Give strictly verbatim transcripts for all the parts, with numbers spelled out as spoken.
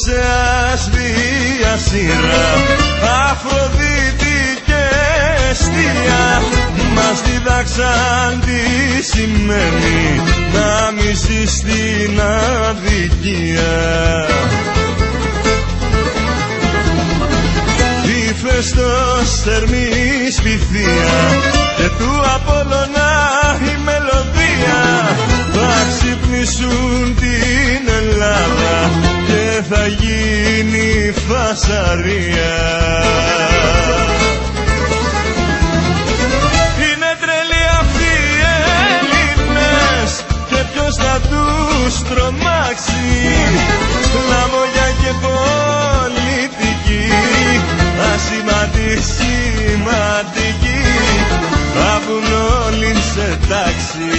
άσβια σειρά, Αφροδίτη και Εστία μας δίδαξαν τι σημαίνει να μισείς την αδικία. Ηφαιστός θερμής πυθία και του Απόλλωνα η μελωδία θα ξυπνήσουν την Ελλάδα και θα γίνει φασαρία. Είναι τρελοί αυτοί οι Έλληνες και ποιος θα τους τρομάξει, λαμόγια και πολιτική, ασημαντή σημαντική, θα βγουν όλοι σε τάξη.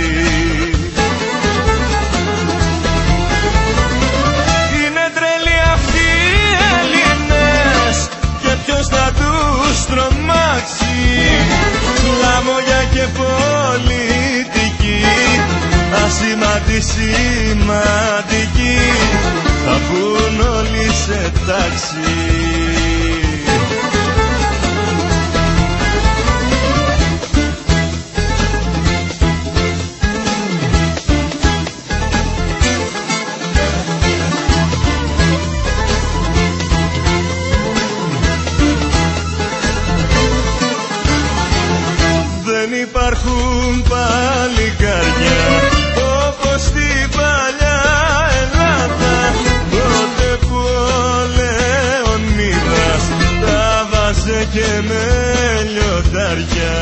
Είναι τρελοί αυτοί οι Έλληνες και ποιος θα τους τρομάξει, λαμόγια και πολιτική, ασημαντή σημαντική, θα βγουν όλοι σε τάξη. Δεν υπάρχουν παλικάρια όπως στην παλιά Ελλάδα, τότε που ο Λεωνίδας τα βάζε και με λιοντάρια.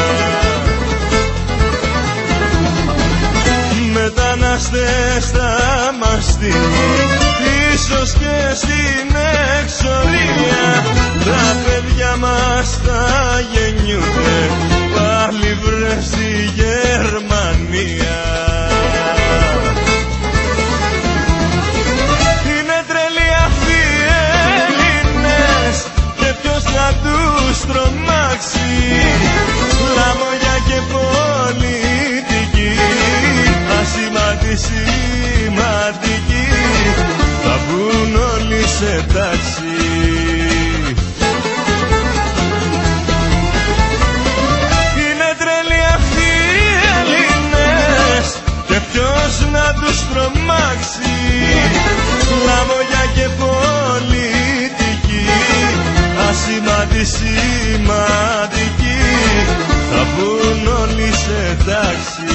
Μετανάστες θα μας στείλουν ίσως και στην εξορία, τα παιδιά μας θα γεννιούνται πάλι βρε στη Γερμανία. Είναι τρελοί αυτοί οι Έλληνες και ποιος θα τους τρομάξει, λαμόγια και πολιτική, ασημαντή σημαντική, θα βγουν όλοι σε τάξη. Ποιος να τους τρομάξει, λαμόγια και πολιτική, ασημαντή σημαντική, θα βγουν όλοι σε τάξη.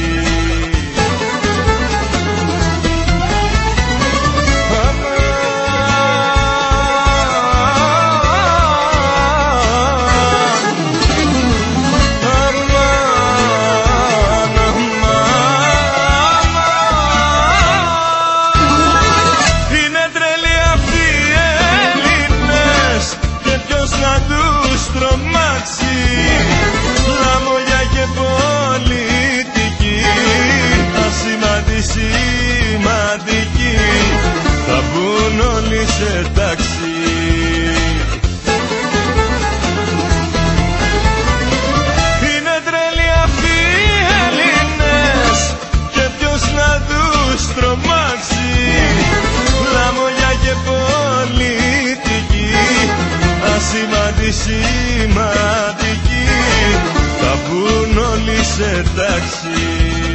Τρομάξει, λαμόγια και πολιτική, ασημαντή σημαντική, θα βγουν όλοι σε τάξη. Είναι τρελοί αυτοί οι Έλληνες και ποιος να τους τρομάξει, λαμόγια και πολιτική, ασημαντή σημαντική, θα βγουν όλοι σε τάξη.